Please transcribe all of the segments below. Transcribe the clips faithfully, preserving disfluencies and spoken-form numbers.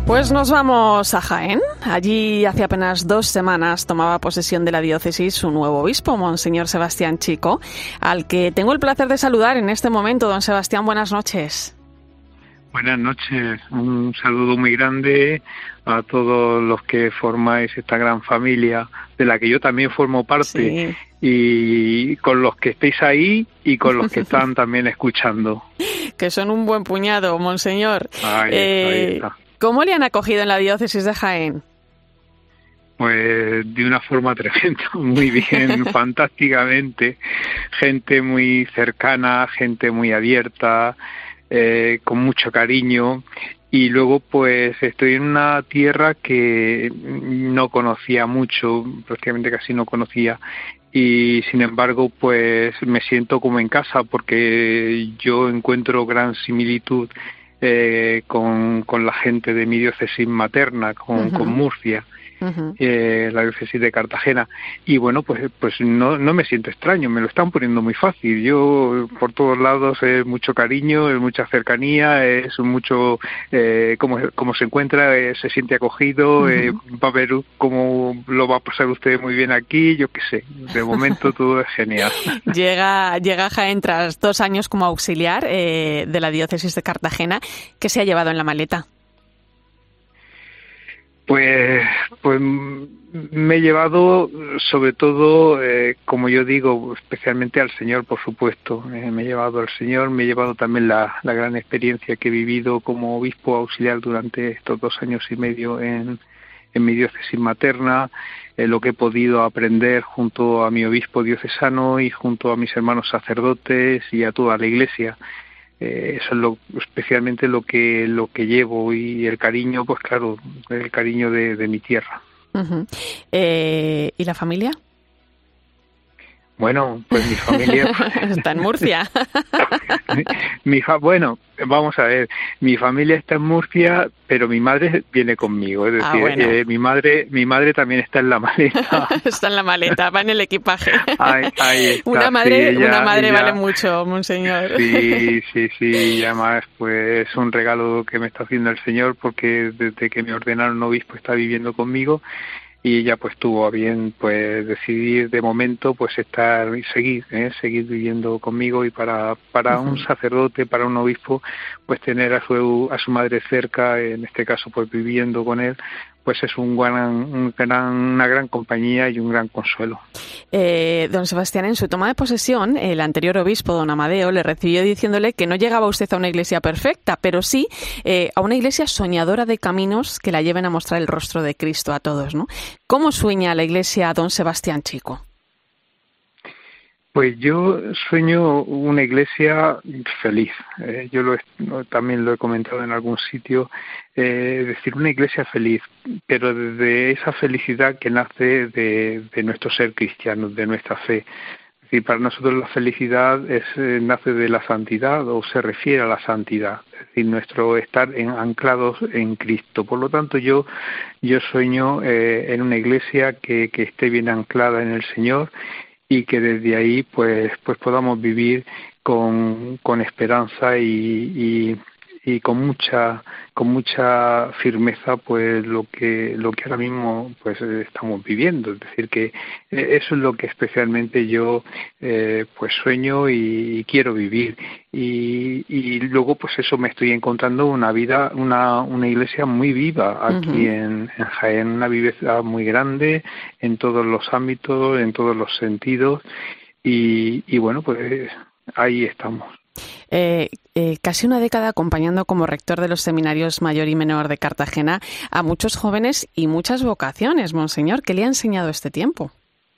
Pues nos vamos a Jaén. Allí hace apenas dos semanas tomaba posesión de la diócesis su nuevo obispo, Monseñor Sebastián Chico, al que tengo el placer de saludar en este momento. Don Sebastián, buenas noches. Buenas noches, un saludo muy grande a todos los que formáis esta gran familia de la que yo también formo parte, sí. Y con los que estéis ahí y con los que están también escuchando. Que son un buen puñado, Monseñor. Ahí, eh, ahí está. ¿Cómo le han acogido en la diócesis de Jaén? Pues de una forma tremenda, muy bien, fantásticamente. Gente muy cercana, gente muy abierta, eh, con mucho cariño. Y luego pues estoy en una tierra que no conocía mucho, prácticamente casi no conocía. Y sin embargo pues me siento como en casa porque yo encuentro gran similitud Eh, con, con la gente de mi diócesis materna, con, uh-huh. con Murcia, uh-huh. eh, la diócesis de Cartagena, y bueno, pues pues no no me siento extraño, me lo están poniendo muy fácil. Yo por todos lados es mucho cariño, es mucha cercanía, es mucho eh, como, como se encuentra, eh, se siente acogido, uh-huh. eh, va a ver cómo lo va a pasar usted muy bien aquí, yo qué sé, de momento todo es genial. Llega, llega a Jaén tras dos años como auxiliar eh, de la diócesis de Cartagena. ¿Qué se ha llevado en la maleta? Pues, pues me he llevado sobre todo, eh, como yo digo, especialmente al Señor, por supuesto. Eh, me he llevado al Señor, me he llevado también la, la gran experiencia que he vivido como obispo auxiliar durante estos dos años y medio en, en mi diócesis materna, eh, lo que he podido aprender junto a mi obispo diocesano y junto a mis hermanos sacerdotes y a toda la Iglesia. Eh, eso es lo, especialmente lo que lo que llevo, y el cariño, pues claro, el cariño de, de mi tierra. Uh-huh. Eh, ¿Y la familia? Bueno, pues mi familia está en Murcia. mi, mi fa, bueno, vamos a ver, mi familia está en Murcia, pero mi madre viene conmigo, es decir, ah, bueno. eh, mi madre mi madre también está en la maleta. Está en la maleta, va en el equipaje. Ahí, ahí está, una madre, sí, ella, una madre ella, vale mucho, Monseñor. Sí, sí, sí, y además pues es un regalo que me está haciendo el Señor, porque desde que me ordenaron obispo está viviendo conmigo. Y ella pues tuvo a bien pues decidir de momento pues estar y seguir, ¿eh? seguir viviendo conmigo, y para para uh-huh. un sacerdote, para un obispo, pues tener a su a su madre cerca, en este caso pues viviendo con él, pues es un gran, un gran, una gran compañía y un gran consuelo. Eh, don Sebastián, en su toma de posesión, el anterior obispo, don Amadeo, le recibió diciéndole que no llegaba usted a una iglesia perfecta, pero sí eh, a una iglesia soñadora de caminos que la lleven a mostrar el rostro de Cristo a todos, ¿no? ¿Cómo sueña la iglesia don Sebastián Chico? Pues yo sueño una iglesia feliz. Eh, yo lo he, también lo he comentado en algún sitio, eh, es decir, una iglesia feliz, pero desde esa felicidad que nace de, de nuestro ser cristiano, de nuestra fe. Es decir, para nosotros la felicidad es, eh, nace de la santidad, o se refiere a la santidad, es decir, nuestro estar en, anclados en Cristo. Por lo tanto, yo yo sueño eh, en una iglesia que, que esté bien anclada en el Señor, y que desde ahí pues pues podamos vivir con, con esperanza y, y, y con mucha con mucha firmeza pues lo que lo que ahora mismo pues estamos viviendo. Es decir, que eso es lo que especialmente yo eh, pues sueño y, y quiero vivir, y, y luego pues eso, me estoy encontrando una vida una una iglesia muy viva aquí uh-huh. en, en Jaén, una viveza muy grande en todos los ámbitos, en todos los sentidos, y, y bueno, pues ahí estamos. Eh, eh, casi una década acompañando como rector de los seminarios mayor y menor de Cartagena a muchos jóvenes y muchas vocaciones, Monseñor. ¿Qué le ha enseñado este tiempo?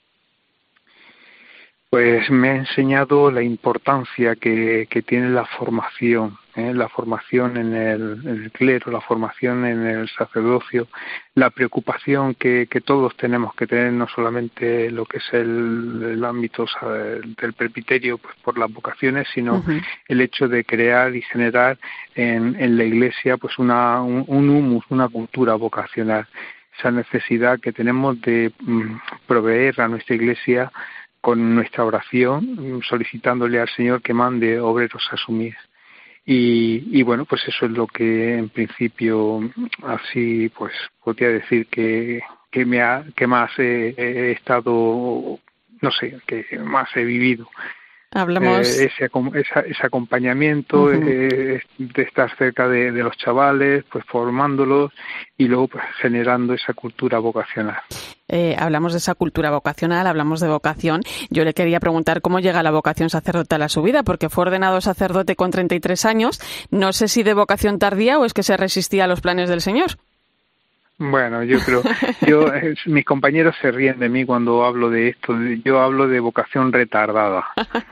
Pues me ha enseñado la importancia que, que tiene la formación, ¿eh? la formación en el, en el clero, la formación en el sacerdocio, la preocupación que, que todos tenemos que tener, no solamente lo que es el, el ámbito del presbiterio pues por las vocaciones, sino uh-huh. el hecho de crear y generar en, en la Iglesia pues una un, un humus, una cultura vocacional, esa necesidad que tenemos de mm, proveer a nuestra Iglesia con nuestra oración, solicitándole al Señor que mande obreros a su mies. Y, y bueno, pues eso es lo que en principio así pues podría decir que, que me ha, que más he, he estado, no sé, que más he vivido. Hablamos... Eh, ese, ese, ese acompañamiento, uh-huh. eh, de estar cerca de, de los chavales, pues formándolos y luego pues generando esa cultura vocacional. Eh, hablamos de esa cultura vocacional, hablamos de vocación. Yo le quería preguntar cómo llega la vocación sacerdotal a su vida, porque fue ordenado sacerdote con treinta y tres años. No sé si de vocación tardía o es que se resistía a los planes del Señor. Bueno, yo creo, yo eh, mis compañeros se ríen de mí cuando hablo de esto. Yo hablo de vocación retardada,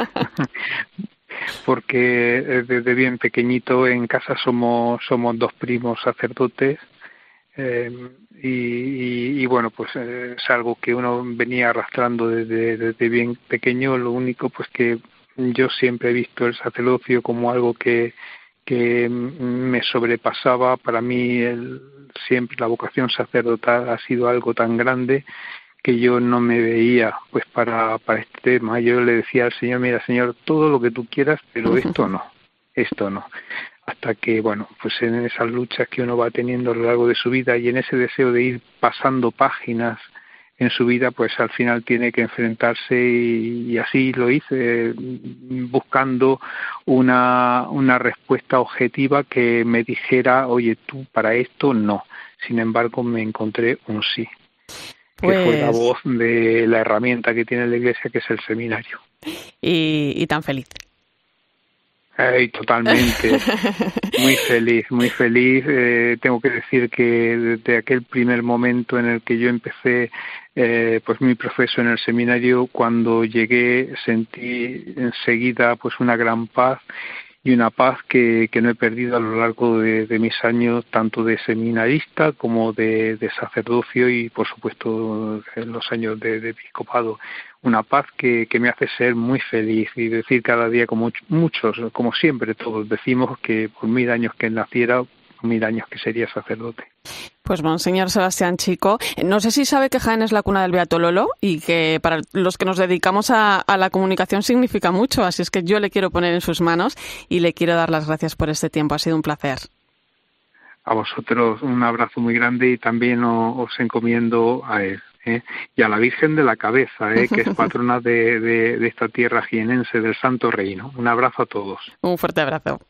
porque desde bien pequeñito en casa somos somos dos primos sacerdotes eh, y, y, y bueno, pues eh, es algo que uno venía arrastrando desde desde bien pequeño. Lo único pues que yo siempre he visto el sacerdocio como algo que que me sobrepasaba. Para mí el, siempre la vocación sacerdotal ha sido algo tan grande que yo no me veía pues para, para este tema. Yo le decía al Señor, mira Señor, todo lo que tú quieras, pero esto no, esto no. Hasta que, bueno, pues en esas luchas que uno va teniendo a lo largo de su vida y en ese deseo de ir pasando páginas en su vida, pues al final tiene que enfrentarse y, y así lo hice, buscando una, una respuesta objetiva que me dijera, oye, tú para esto no. Sin embargo, me encontré un sí, pues... que fue la voz de la herramienta que tiene la Iglesia, que es el seminario. Y, y tan feliz. Ay, totalmente, muy feliz, muy feliz. Eh, tengo que decir que desde aquel primer momento en el que yo empecé eh, pues mi proceso en el seminario, cuando llegué sentí enseguida pues una gran paz y una paz que, que no he perdido a lo largo de, de mis años, tanto de seminarista como de, de sacerdocio y por supuesto en los años de, de episcopado. Una paz que, que me hace ser muy feliz y decir cada día, como muchos, como siempre todos decimos, que por mil años que naciera, mil años que sería sacerdote. Pues Monseñor Sebastián Chico, no sé si sabe que Jaén es la cuna del Beato Lolo y que para los que nos dedicamos a, a la comunicación significa mucho, así es que yo le quiero poner en sus manos y le quiero dar las gracias por este tiempo, ha sido un placer. A vosotros un abrazo muy grande y también os, os encomiendo a él. ¿eh? Y a la Virgen de la Cabeza, ¿eh? que es patrona de, de, de esta tierra jienense, del Santo Reino. Un abrazo a todos. Un fuerte abrazo.